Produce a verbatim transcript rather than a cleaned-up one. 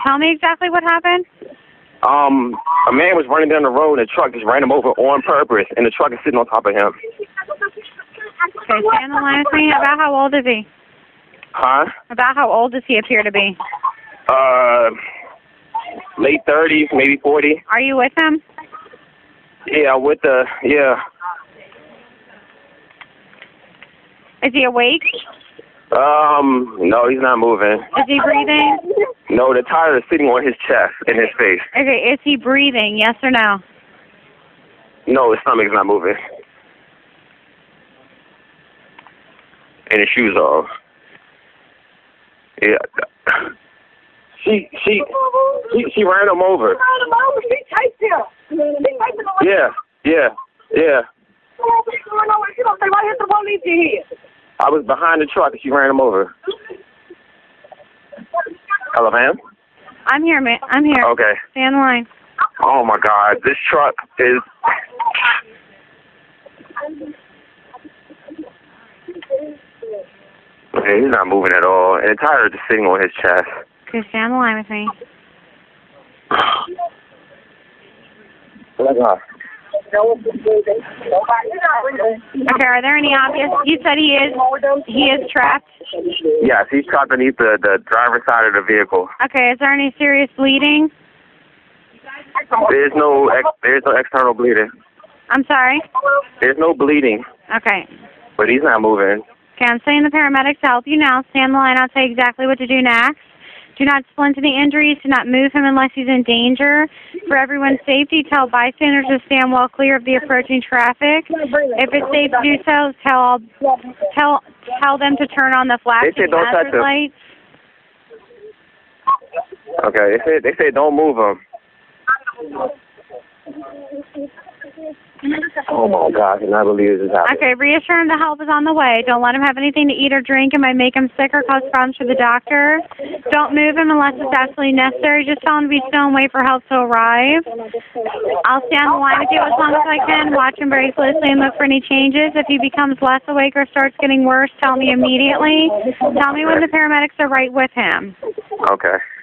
Tell me exactly what happened. Um, a man was running down the road and a truck just ran him over on purpose, and the truck is sitting on top of him. Okay, stay on the line with me. About how old is he? Huh? About how old does he appear to be? Uh, late thirties, maybe forty. Are you with him? Yeah, with the, yeah. Is he awake? Um, no, he's not moving. Is he breathing? No, the tire is sitting on his chest, in his face. Okay, is he breathing, yes or no? No, his stomach's not moving. And his shoes off. Yeah. She, she, she, she ran him over. Yeah, yeah, yeah. I was behind the truck and she ran him over. Hello, ma'am? I'm here, man. I'm here. Okay. Stay on the line. Oh, my God. This truck is... Okay, he's not moving at all. And the tire is just sitting on his chest. Okay, stay on the line with me. Oh, my God. Okay, are there any obvious... You said he is he is trapped? Yes, he's trapped beneath the, the driver's side of the vehicle. Okay, is there any serious bleeding? There's no ex, there's no external bleeding. I'm sorry? There's no bleeding. Okay. But he's not moving. Okay, I'm sending the paramedics to help you now. Stay on the line. I'll tell you exactly what to do next. Do not splint any injuries. Do not move him unless he's in danger. For everyone's safety, tell bystanders to stand well clear of the approaching traffic. If it's safe to do so, tell tell tell them to turn on the flashing hazard lights. Okay, they said they said don't move him. Oh my God, I cannot believe this is happening. Okay, reassure him the help is on the way. Don't let him have anything to eat or drink. It might make him sick or cause problems for the doctor. Don't move him unless it's absolutely necessary. Just tell him to be still and wait for help to arrive. I'll stay on the line with you as long as I can. Watch him very closely and look for any changes. If he becomes less awake or starts getting worse, tell me immediately. Tell me when the paramedics are right with him. Okay.